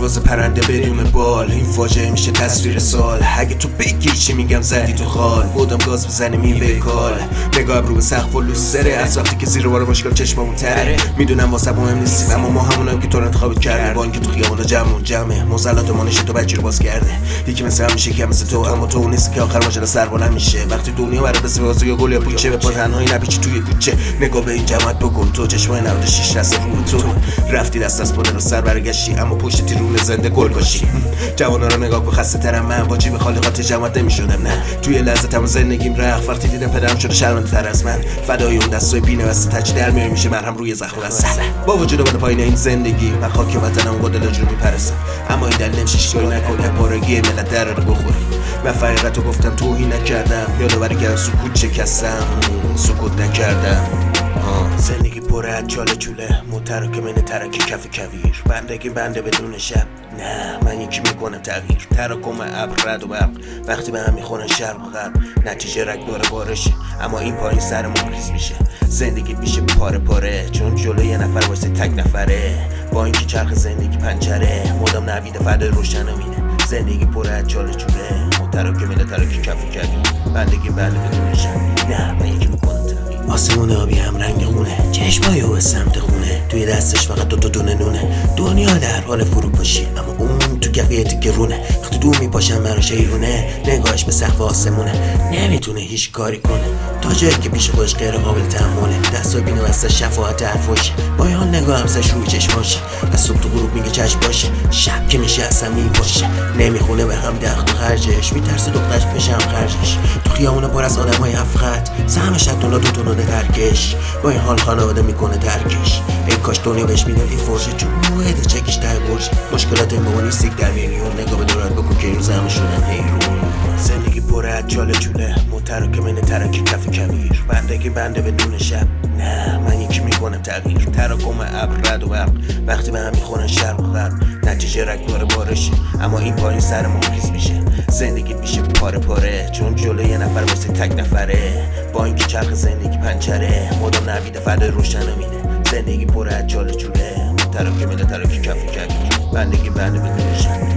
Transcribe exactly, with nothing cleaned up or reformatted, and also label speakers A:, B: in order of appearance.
A: پرواز پرنده بدون بال، این فاجعه میشه تصویر سال. اگه تو بگیر چی میگم زدی تو خال، بودم گاز بزنی میوه کال. نگاه رو به سقف و لوسره، از وقتی که زیر بار مشکل چشممون تره. میدونم واسه مهم نیستیم اما ما همونم که تو رو انتخابت کرده. با اینکه تو خیابونا جمعون جمعه، موزلات ما نشه تو بچه رو باز کرده. یکی مثل هم میشه که مثل تو، اما تو نیست که آخر ماجرا سر بلند میشه. وقتی دنیا برای بس بازی یا گل یا پوچه، به پا تنهایی نپیچی توی کوچه. نگاه به این جماعت بکن تو، چشمای نود و شش رسه رو تو. رفتی دست از پدر رو سر برگشتی، اما پشت تیرون زنده گل باشی. جوانا رو نگاه کن خسته ترم من، با جیب خالی قاطی جماعت نمیشدم. نه توی لحظه تمام زندگیم رفت وقتی دیدم پدرم شده شرمنده تر از من. فدای اون دستای بینه واسه تچ در میاری میشه مرهم روی زخم بسته. با وجود من پایین این زندگی، من خاک وطنم با دل جون میپرستم، اما این دلیل نمیشه شکاری نکنه پارگی ملت در رو بخوری. من فقیرتو گفتم توهین نکردم، یادآوری کردم سکوت شکستم، سکوت نکردم. زندگی پره از چاله چوله، متراکمین ترکی کف کویر. بندگی بنده بدون شب، نه من یکی میکنم تغییر. تراکم ابر رد و برق وقتی به هم میخونن شرق و غرب، نتیجه رگبار بارشه اما این پایین سرمون ریز میشه. زندگی میشه پاره پاره چون جلوی یه نفر واسه تک نفره. با اینکه چرخ زندگی پنچره، مدام نویده فدای روشن امینه. زندگی پره از چاله چوله، متراکمین ترکی کف کویر. بندگی بنده بدون شب، نه من یکی میکنم تغییر. آسمون آبی هم رنگ خونه، چشمای او سمت خونه، توی دستش فقط دو تا دونه نونه. دنیا در حال فروپاشی اما اون تو کفیه تگرونه. وقتی دو میپاشن براش ایرونه، نگاهش به سقف آسمونه. نمیتونه هیچ کاری کنه تا جایی که پیش خودش غیر قابل تحمله. دستای بینه وسط شفاعت حرفاشه، با این حال نگاه همسش روی چشماشه. از صبح تو غروب میگه چشم باشه، شب که میشه اصلا میپاشه. نمیخونه به هم دخت و خرجش، میترسه دخترش بشم خرجش. تو خیابون پر از آدمای افخت، سهمش دو دو دونه ترکش. با این حال خانواده میکنه ترکش. ای کاش دنیا بهش میداد این فرشه، چون موعد چکش ته برش. مشکلات این بابا نیستیک در میلیون، نگاه به دورت بکن که این روز همه شدن حیرون. زندگی پره از چاله چوله، متراکمین ترکی کف کویر. بندگی بنده بدون شب، نه من یکی میکنم تغییر. تراکم ابر رد و برق وقتی به هم میخونن شرق و غرب، نتیجه رگبار بارشه اما این پایین سرمون ریز میشه. زندگی میشه پاره پاره چون جلوی یه نفر واسه تک نفره. با اینکه چرخ زندگی پنچره، مدام نویده فدای روشن امینه. زندگی پره از چاله چوله، متراکمین ترکی کف کویر. بندگی بنده بدون شب.